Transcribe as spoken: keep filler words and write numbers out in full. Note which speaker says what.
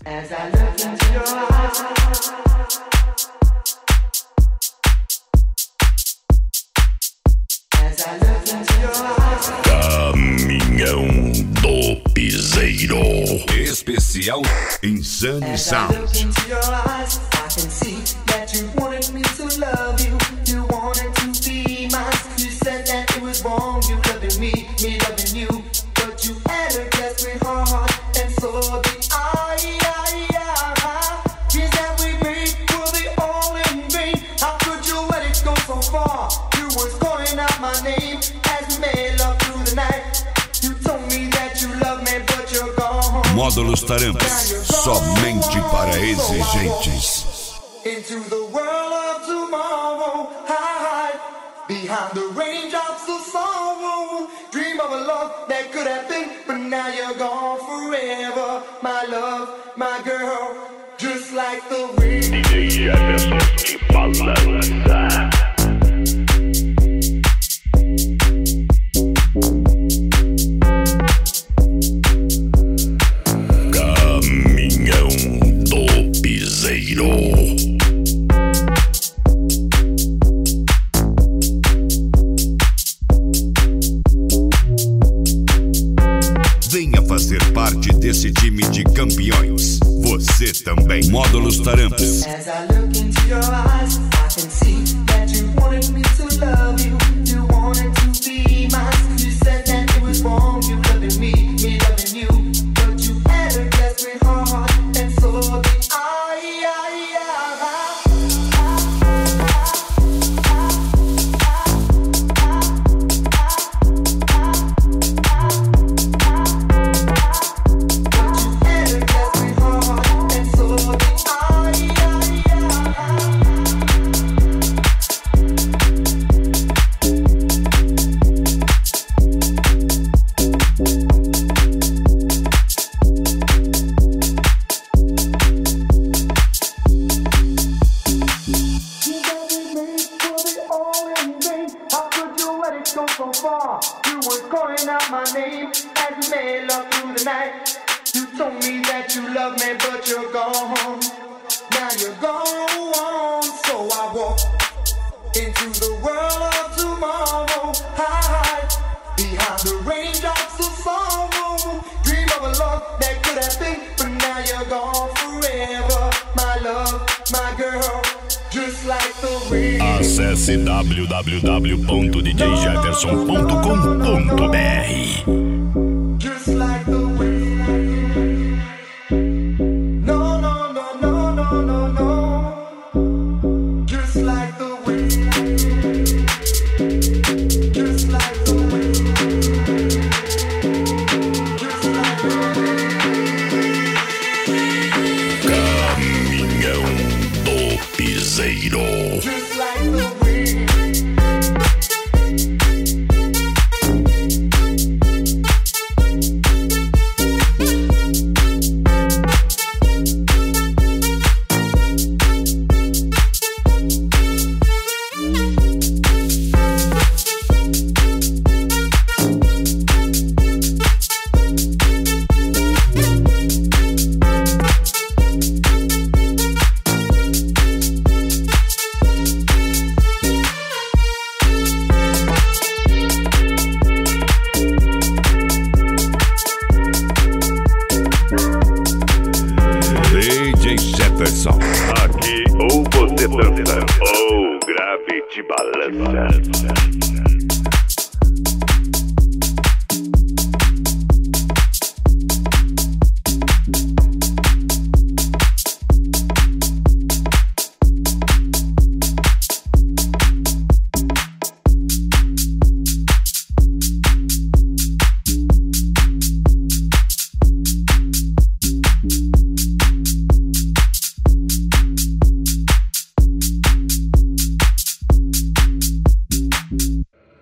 Speaker 1: As I look into your eyes, as I look into your eyes.
Speaker 2: Caminhão do Piseiro. Especial Insane Sound.
Speaker 1: As I look into your eyes, I can see that you wanted me to love you. You wanted to be mine. You said that it was wrong, you loving me, me loving you. But you had a desperate heart, and so did I. Dreams that we made were they all in vain? How could you let it go so far? You was calling out my name as we made love through the night. You told me that you love me, but you're gone.
Speaker 2: Módulos Tarampas, somente para exigentes.
Speaker 1: Into the world of tomorrow, hide behind the raindrops of sorrow. Dream of a love that could have been, but now you're gone forever. My love, my girl, just like the wind.
Speaker 2: D J Jefferson de balança. Caminhão do Piseiro. Venha fazer parte desse time de campeões. Você também. Módulos Tarampas.
Speaker 1: As I look into your eyes, I can see that you wanted me to love you. You wanted to be mine. You said that it was wrong, you loving me, me loving you. But you had a desperate heart, and so did I.
Speaker 2: Acesse w w w ponto d j jefferson ponto com ponto b r.
Speaker 1: Just like the wind. No, no, no, no, no, no, no. Just like the wind. Just like the wind. Just like the wind.
Speaker 2: Caminhão do Piseiro.
Speaker 1: Just like the wind.
Speaker 2: Aqui ou você dança ou grave de balança.